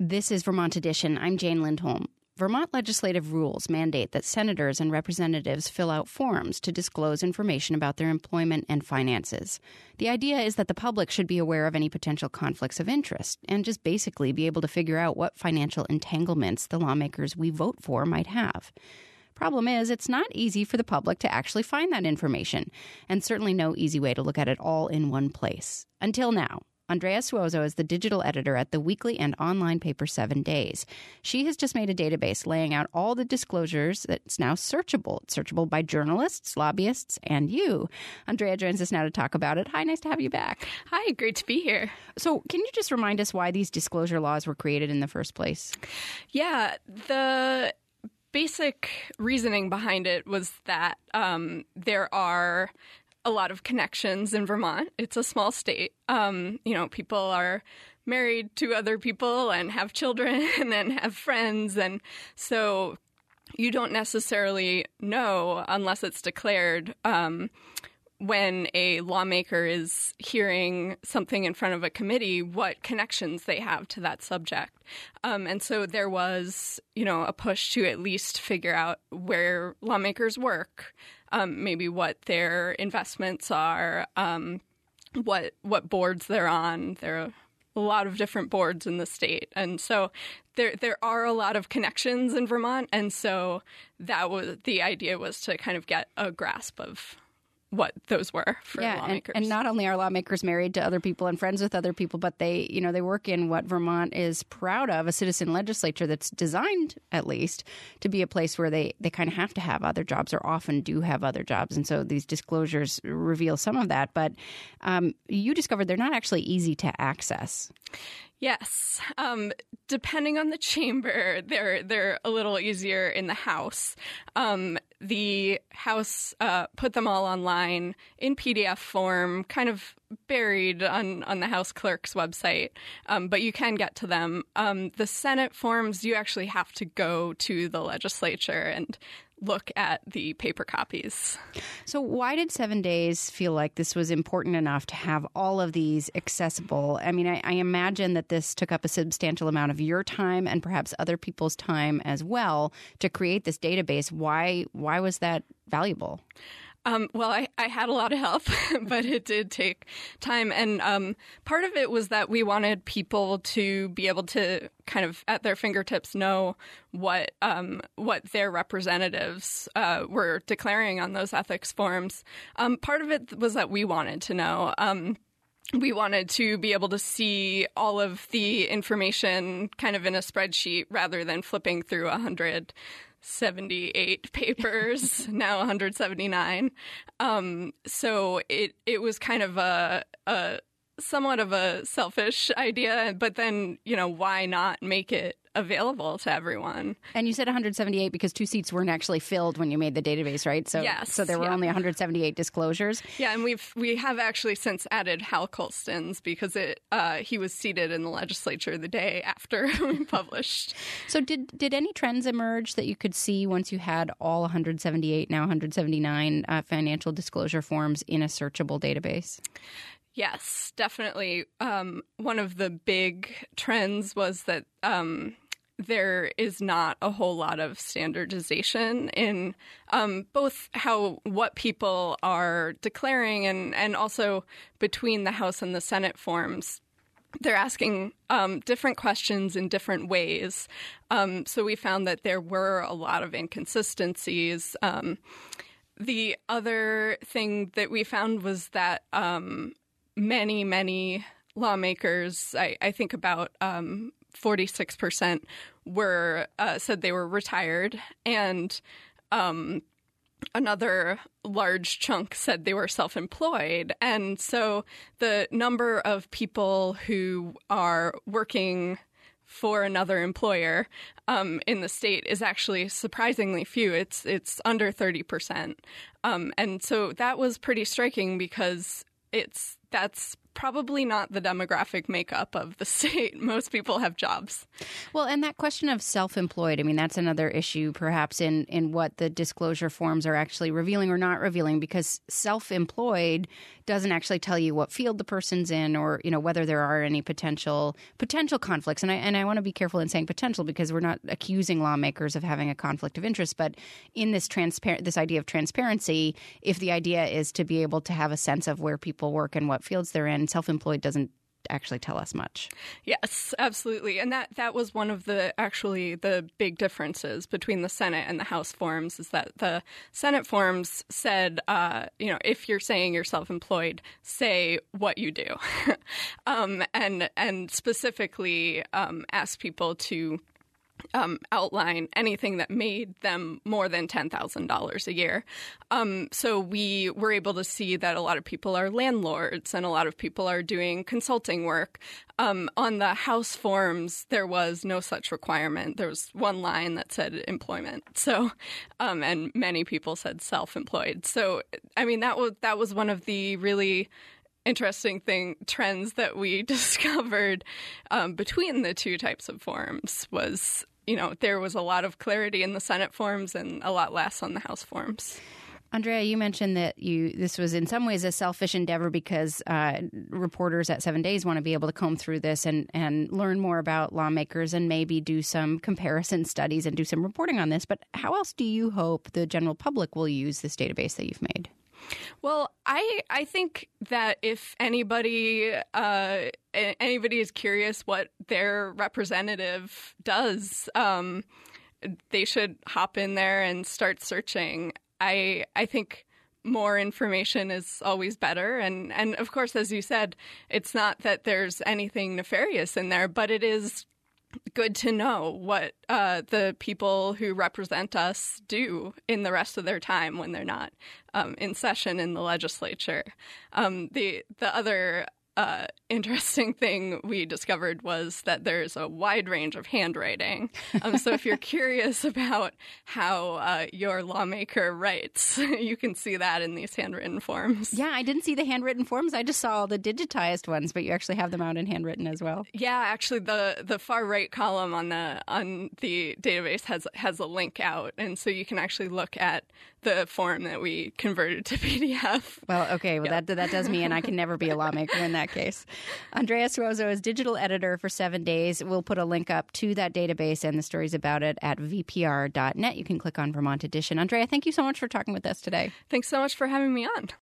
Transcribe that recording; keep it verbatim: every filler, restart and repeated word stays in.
This is Vermont Edition. I'm Jane Lindholm. Vermont legislative rules mandate that senators and representatives fill out forms to disclose information about their employment and finances. The idea is that the public should be aware of any potential conflicts of interest and just basically be able to figure out what financial entanglements the lawmakers we vote for might have. Problem is, it's not easy for the public to actually find that information, and certainly no easy way to look at it all in one place. Until now. Andrea Suozo is the digital editor at the weekly and online paper Seven Days. She has just made a database laying out all the disclosures that's now searchable. It's searchable by journalists, lobbyists, and you. Andrea joins us now to talk about it. Hi, nice to have you back. Hi, great to be here. So can you just remind us why these disclosure laws were created in the first place? Yeah, the basic reasoning behind it was that um, there are a lot of connections in Vermont. It's a small state. Um, you know, people are married to other people and have children and then have friends. And so you don't necessarily know, unless it's declared, um, when a lawmaker is hearing something in front of a committee, what connections they have to that subject. Um, and so there was, you know, a push to at least figure out where lawmakers work, um, maybe what their investments are, um, what what boards they're on. There are a lot of different boards in the state. And so there there are a lot of connections in Vermont. And so that was the idea, was to kind of get a grasp of what those were for yeah, lawmakers. And, and not only are lawmakers married to other people and friends with other people, but they, you know, they work in what Vermont is proud of, a citizen legislature that's designed, at least, to be a place where they, they kind of have to have other jobs, or often do have other jobs. And so these disclosures reveal some of that. But um, you discovered they're not actually easy to access. Yes. Um, depending on the chamber, they're they're a little easier in the House. Um, the House uh, put them all online in P D F form, kind of buried on, on the House clerk's website, um, but you can get to them. Um, the Senate forms, you actually have to go to the legislature and look at the paper copies. So why did Seven Days feel like this was important enough to have all of these accessible? I mean, I, I imagine that this took up a substantial amount of your time and perhaps other people's time as well to create this database. Why, why was that valuable? Um, well, I, I had a lot of help, but it did take time. And um, part of it was that we wanted people to be able to kind of at their fingertips know what um, what their representatives uh, were declaring on those ethics forms. Um, part of it was that we wanted to know. Um, we wanted to be able to see all of the information kind of in a spreadsheet rather than flipping through a hundred seventy-eight papers, now one hundred seventy-nine. Um, so it it was kind of a, a somewhat of a selfish idea, but then, you know, why not make it available to everyone? And you said one hundred seventy-eight because two seats weren't actually filled when you made the database, right? So, yes, so there were yeah. only one hundred seventy-eight disclosures. Yeah, and we've we have actually since added Hal Colston's because it uh, he was seated in the legislature the day after we published. So did did any trends emerge that you could see once you had all one hundred seventy-eight, now one hundred seventy-nine uh, financial disclosure forms in a searchable database? Yes, definitely. Um, one of the big trends was that um, there is not a whole lot of standardization in um, both how what people are declaring and, and also between the House and the Senate forms. They're asking um, different questions in different ways. Um, so we found that there were a lot of inconsistencies. Um, the other thing that we found was that um, many, many lawmakers, I, I think about um, forty-six percent, were uh, said they were retired, and um, another large chunk said they were self-employed. And so the number of people who are working for another employer um, in the state is actually surprisingly few. It's it's under thirty percent. Um, and so that was pretty striking because it's that's probably not the demographic makeup of the state. Most people have jobs. Well, and that question of self-employed, I mean, that's another issue perhaps in, in what the disclosure forms are actually revealing or not revealing, because self-employed doesn't actually tell you what field the person's in, or, you know, whether there are any potential potential conflicts. And I and I want to be careful in saying potential, because we're not accusing lawmakers of having a conflict of interest. But in this transparent this idea of transparency, if the idea is to be able to have a sense of where people work and what fields they're in, self-employed doesn't actually tell us much. Yes, absolutely. And that, that was one of the actually the big differences between the Senate and the House forms, is that the Senate forms said, uh, you know, if you're saying you're self-employed, say what you do. um, and, and specifically um, ask people to Um, outline anything that made them more than ten thousand dollars a year. Um, so we were able to see that a lot of people are landlords and a lot of people are doing consulting work. Um, on the House forms, there was no such requirement. There was one line that said employment. So, um, and many people said self-employed. So, I mean, that was that was one of the really interesting thing trends that we discovered um, between the two types of forms was, you know, there was a lot of clarity in the Senate forms and a lot less on the House forms. Andrea, you mentioned that you this was in some ways a selfish endeavor because uh, reporters at Seven Days want to be able to comb through this and, and learn more about lawmakers and maybe do some comparison studies and do some reporting on this. But how else do you hope the general public will use this database that you've made? Well, I I think that if anybody uh, anybody is curious what their representative does, um, they should hop in there and start searching. I I think more information is always better, and and of course, as you said, it's not that there's anything nefarious in there, but it is good to know what uh, the people who represent us do in the rest of their time when they're not um, in session in the legislature. Um, the the other uh, interesting thing we discovered was that there's a wide range of handwriting. Um, so if you're curious about how uh, your lawmaker writes, you can see that in these handwritten forms. Yeah, I didn't see the handwritten forms. I just saw all the digitized ones, but you actually have them out in handwritten as well. Yeah, actually, the, the far right column on the on the database has has a link out, and so you can actually look at the form that we converted to P D F. Well, okay, well Yep. that that does mean I can never be a lawmaker in that case. Andrea Suozzo is digital editor for Seven Days. We'll put a link up to that database and the stories about it at v p r dot net. You can click on Vermont Edition. Andrea, thank you so much for talking with us today. Thanks so much for having me on.